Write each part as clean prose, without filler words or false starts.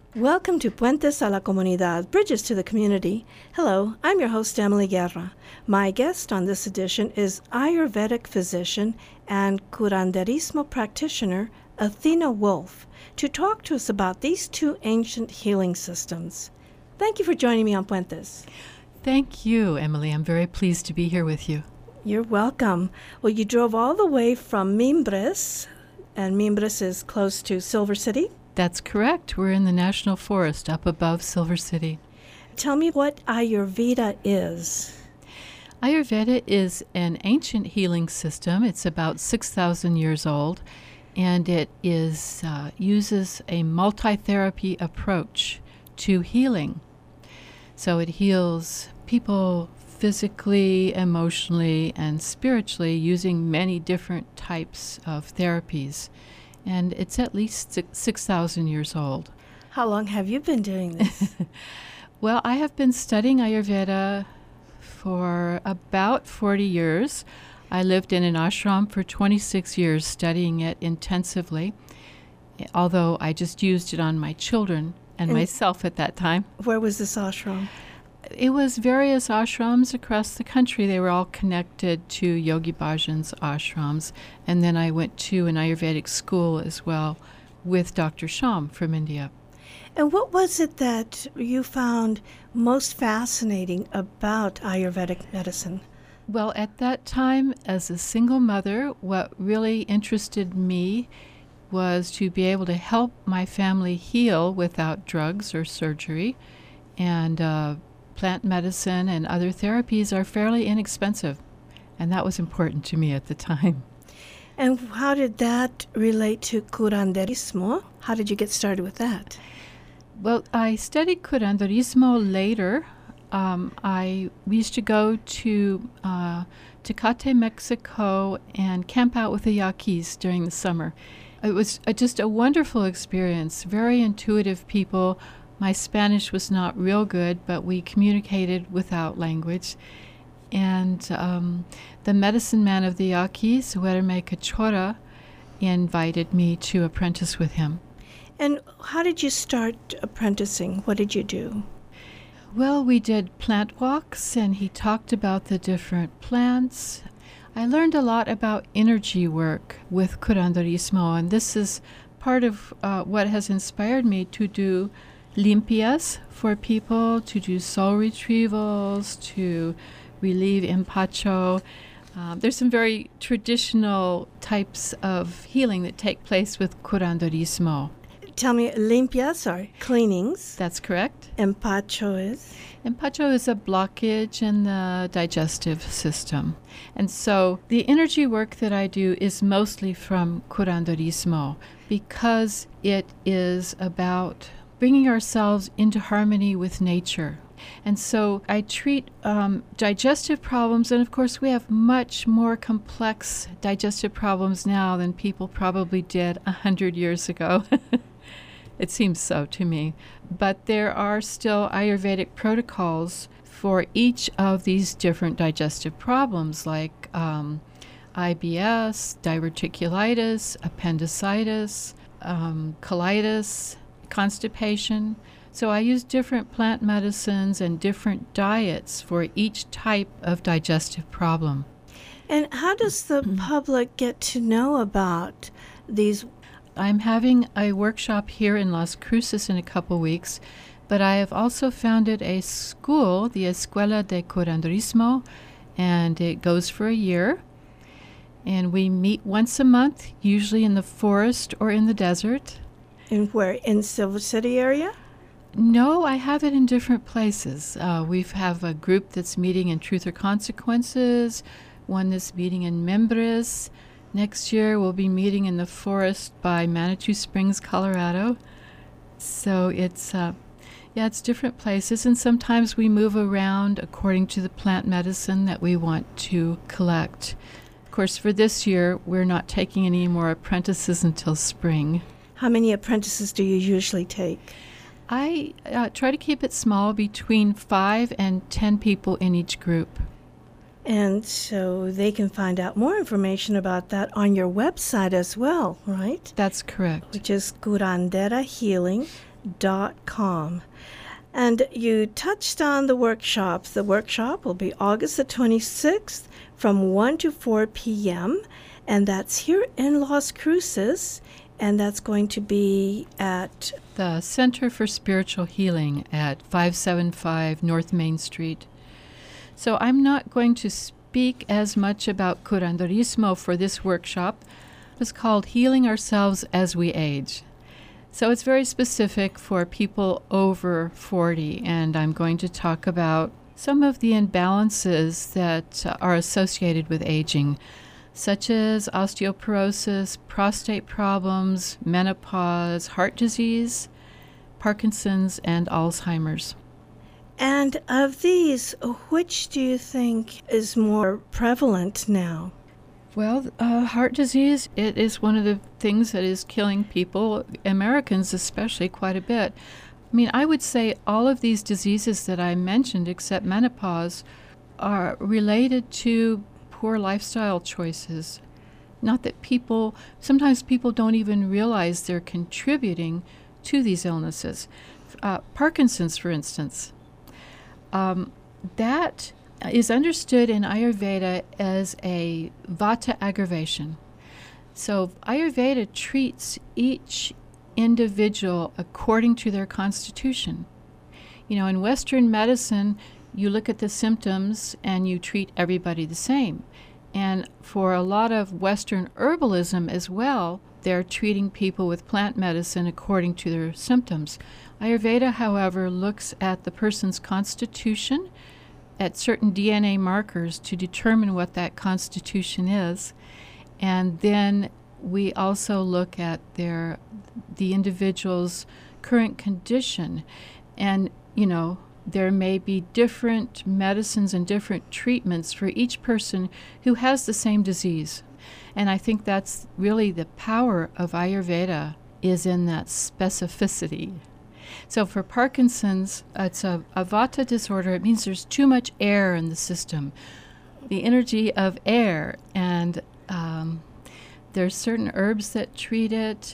Welcome to Puentes a la Comunidad, Bridges to the Community. Hello, I'm your host, Emily Guerra. My guest on this edition is Ayurvedic physician and curanderismo practitioner, Athena Wolf, to talk to us about these two ancient healing systems. Thank you for joining me on Puentes. Thank you, Emily. I'm very pleased to be here with you. You're welcome. Well, you drove all the way from Mimbres, and Mimbres is close to Silver City. That's correct. We're in the National Forest up above Silver City. Tell me what Ayurveda is. Ayurveda is an ancient healing system. It's about 6,000 years old, and it uses a multi-therapy approach to healing. So it heals people physically, emotionally, and spiritually using many different types of therapies. And it's at least 6,000 years old. How long have you been doing this? Well, I have been studying Ayurveda for about 40 years. I lived in an ashram for 26 years studying it intensively, although I just used it on my children and myself at that time. Where was this ashram? It was various ashrams across the country. They were all connected to Yogi Bhajan's ashrams. And then I went to an Ayurvedic school as well with Dr. Sham from India. And what was it that you found most fascinating about Ayurvedic medicine? Well, at that time, as a single mother, what really interested me was to be able to help my family heal without drugs or surgery. And plant medicine and other therapies are fairly inexpensive, and that was important to me at the time. And how did that relate to curanderismo? How did you get started with that? Well, I studied curanderismo later. We used to go to Tecate, Mexico, and camp out with the Yaquis during the summer. It was just a wonderful experience, very intuitive people. My Spanish was not real good, but we communicated without language. And the medicine man of the Yaquis, Huerme Cachora, invited me to apprentice with him. And how did you start apprenticing? What did you do? Well, we did plant walks, and he talked about the different plants. I learned a lot about energy work with curanderismo, and this is part of what has inspired me to do limpias for people, to do soul retrievals, to relieve empacho. There's some very traditional types of healing that take place with curanderismo. Tell me, limpias are cleanings. That's correct. Empacho is? Empacho is a blockage in the digestive system. And so the energy work that I do is mostly from curanderismo because it is about bringing ourselves into harmony with nature. And so I treat digestive problems, and of course we have much more complex digestive problems now than people probably did 100 years ago. It seems so to me. But there are still Ayurvedic protocols for each of these different digestive problems, like IBS, diverticulitis, appendicitis, colitis, constipation. So I use different plant medicines and different diets for each type of digestive problem. And how does the public get to know about these? I'm having a workshop here in Las Cruces in a couple weeks, but I have also founded a school, the Escuela de Curanderismo, and it goes for a year. And we meet once a month, usually in the forest or in the desert. And where? In Silver City area? No, I have it in different places. We have a group that's meeting in Truth or Consequences, one that's meeting in Mimbres. Next year we'll be meeting in the forest by Manitou Springs, Colorado. So it's different places, and sometimes we move around according to the plant medicine that we want to collect. Of course, for this year, we're not taking any more apprentices until spring. How many apprentices do you usually take? I try to keep it small, between 5 and 10 people in each group. And so they can find out more information about that on your website as well, right? That's correct. Which is curanderahealing.com. ayurvedacfacility.com. And you touched on the workshops. The workshop will be August the 26th from 1 to 4 p.m., and that's here in Las Cruces, and that's going to be at the Center for Spiritual Healing at 575 North Main Street. So I'm not going to speak as much about curanderismo for this workshop. It's called Healing Ourselves as We Age. So it's very specific for people over 40, and I'm going to talk about some of the imbalances that are associated with aging, such as osteoporosis, prostate problems, menopause, heart disease, Parkinson's, and Alzheimer's. And of these, which do you think is more prevalent now? Well, heart disease, it is one of the things that is killing people, Americans especially, quite a bit. I mean, I would say all of these diseases that I mentioned, except menopause, are related to poor lifestyle choices. Not that sometimes people don't even realize they're contributing to these illnesses. Parkinson's, for instance, that is understood in Ayurveda as a vata aggravation. So Ayurveda treats each individual according to their constitution. In Western medicine, you look at the symptoms and you treat everybody the same. And for a lot of Western herbalism as well, they're treating people with plant medicine according to their symptoms. Ayurveda, however, looks at the person's constitution, at certain DNA markers to determine what that constitution is. And then we also look at the individual's current condition. And, there may be different medicines and different treatments for each person who has the same disease. And I think that's really the power of Ayurveda, is in that specificity. So for Parkinson's, it's a vata disorder. It means there's too much air in the system, the energy of air. And there's certain herbs that treat it.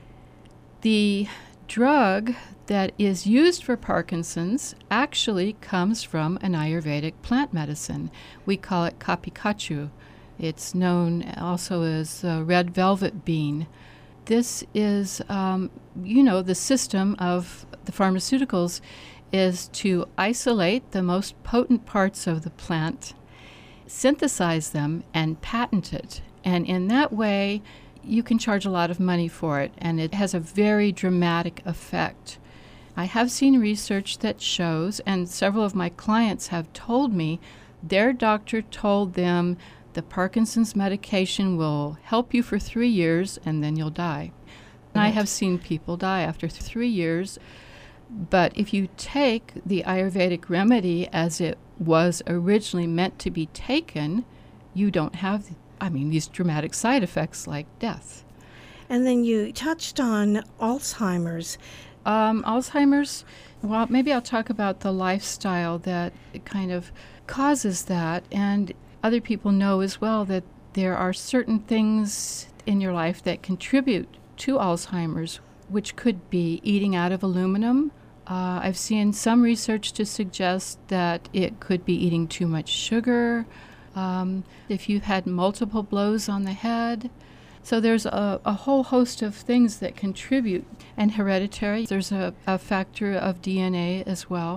The drug that is used for Parkinson's actually comes from an Ayurvedic plant medicine. We call it kapikachu. It's known also as red velvet bean. This is, the system of the pharmaceuticals is to isolate the most potent parts of the plant, synthesize them, and patent it. And in that way, you can charge a lot of money for it, and it has a very dramatic effect. I have seen research that shows, and several of my clients have told me, their doctor told them the Parkinson's medication will help you for 3 years and then you'll die. And I have seen people die after 3 years. But if you take the Ayurvedic remedy as it was originally meant to be taken, you don't have, these dramatic side effects like death. And then you touched on Alzheimer's. Alzheimer's, well, maybe I'll talk about the lifestyle that kind of causes that. And other people know as well that there are certain things in your life that contribute to Alzheimer's, which could be eating out of aluminum. I've seen some research to suggest that it could be eating too much sugar, if you've had multiple blows on the head. So there's a whole host of things that contribute. And hereditary, there's a factor of DNA as well.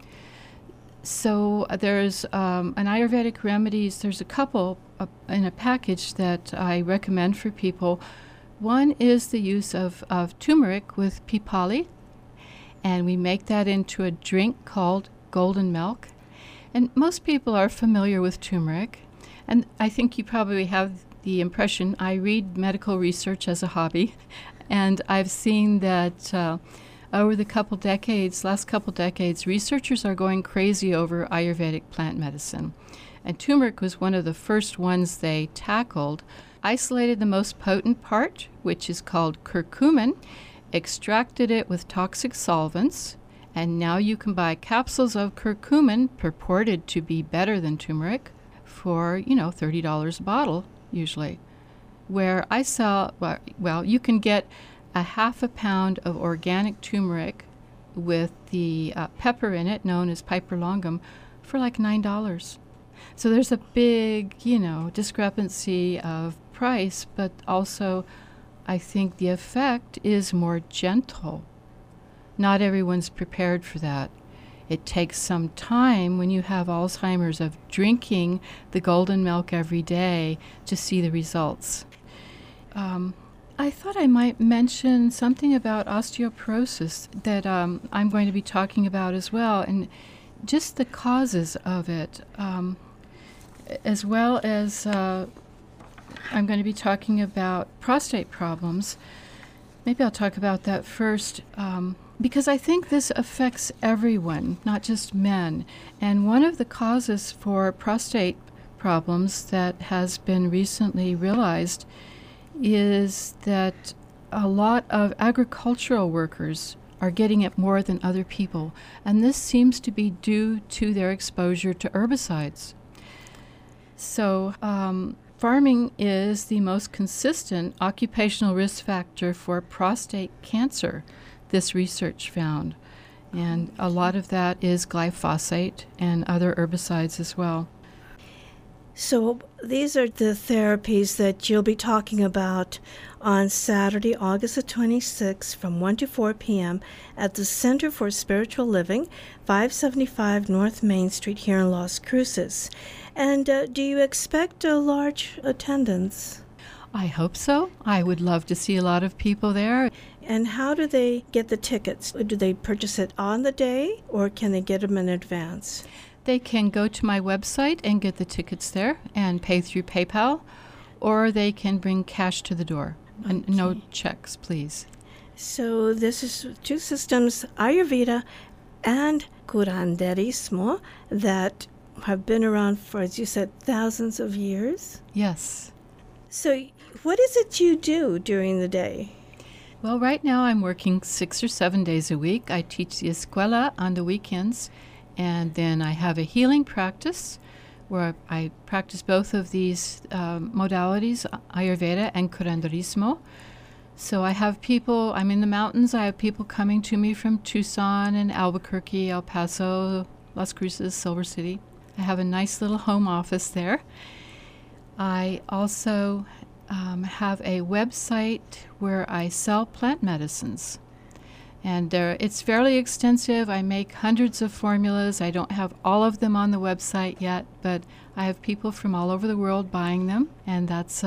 So there's an Ayurvedic remedies. There's a couple in a package that I recommend for people. One is the use of turmeric with pipali, and we make that into a drink called golden milk. And most people are familiar with turmeric, and I think you probably have the impression. I read medical research as a hobby, and I've seen that over the last couple decades, researchers are going crazy over Ayurvedic plant medicine. And turmeric was one of the first ones they tackled, isolated the most potent part, which is called curcumin, extracted it with toxic solvents, and now you can buy capsules of curcumin purported to be better than turmeric for, $30 a bottle, usually. Where I sell, well, you can get a half a pound of organic turmeric with the pepper in it, known as Piper longum, for like $9. So there's a big, discrepancy of price, but also I think the effect is more gentle. Not everyone's prepared for that. It takes some time when you have Alzheimer's of drinking the golden milk every day to see the results. I thought I might mention something about osteoporosis that I'm going to be talking about as well, and just the causes of it, as well as I'm going to be talking about prostate problems. Maybe I'll talk about that first, because I think this affects everyone, not just men. And one of the causes for prostate problems that has been recently realized is that a lot of agricultural workers are getting it more than other people, and this seems to be due to their exposure to herbicides. So farming is the most consistent occupational risk factor for prostate cancer, this research found, and a lot of that is glyphosate and other herbicides as well. So these are the therapies that you'll be talking about on Saturday, August the 26th from 1 to 4 p.m. at the Center for Spiritual Living, 575 North Main Street here in Las Cruces. And do you expect a large attendance? I hope so. I would love to see a lot of people there. And how do they get the tickets? Do they purchase it on the day, or can they get them in advance? They can go to my website and get the tickets there and pay through PayPal, or they can bring cash to the door. Okay. And no checks, please. So this is two systems, Ayurveda and Curanderismo, that have been around for, as you said, thousands of years. Yes. So what is it you do during the day? Well, right now I'm working 6 or 7 days a week. I teach the escuela on the weekends. And then I have a healing practice where I practice both of these modalities, Ayurveda and Curanderismo. So I have people, I'm in the mountains, I have people coming to me from Tucson and Albuquerque, El Paso, Las Cruces, Silver City. I have a nice little home office there. I also have a website where I sell plant medicines. And it's fairly extensive. I make hundreds of formulas. I don't have all of them on the website yet, but I have people from all over the world buying them, and that's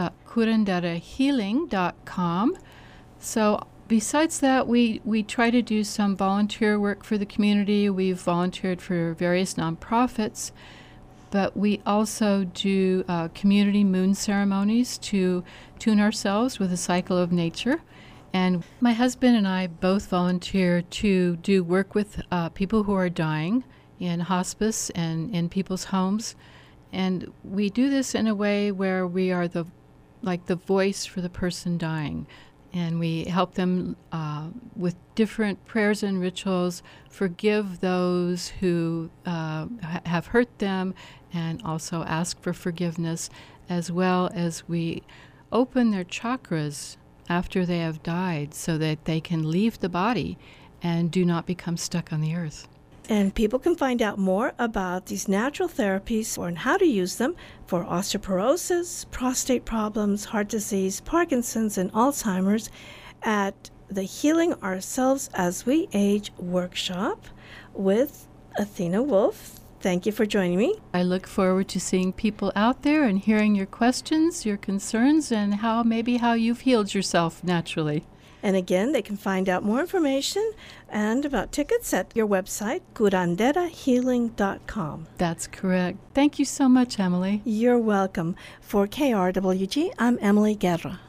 curanderahealing.com. So besides that, we try to do some volunteer work for the community. We've volunteered for various nonprofits, but we also do community moon ceremonies to tune ourselves with the cycle of nature. And my husband and I both volunteer to do work with people who are dying in hospice and in people's homes. And we do this in a way where we are the voice for the person dying. And we help them with different prayers and rituals, forgive those who have hurt them, and also ask for forgiveness, as well as we open their chakras after they have died so that they can leave the body and do not become stuck on the earth. And people can find out more about these natural therapies and how to use them for osteoporosis, prostate problems, heart disease, Parkinson's, and Alzheimer's at the Healing Ourselves as We Age workshop with Athena Wolf. Thank you for joining me. I look forward to seeing people out there and hearing your questions, your concerns, and how you've healed yourself naturally. And again, they can find out more information and about tickets at your website, curanderahealing.com. That's correct. Thank you so much, Emily. You're welcome. For KRWG, I'm Emily Guerra.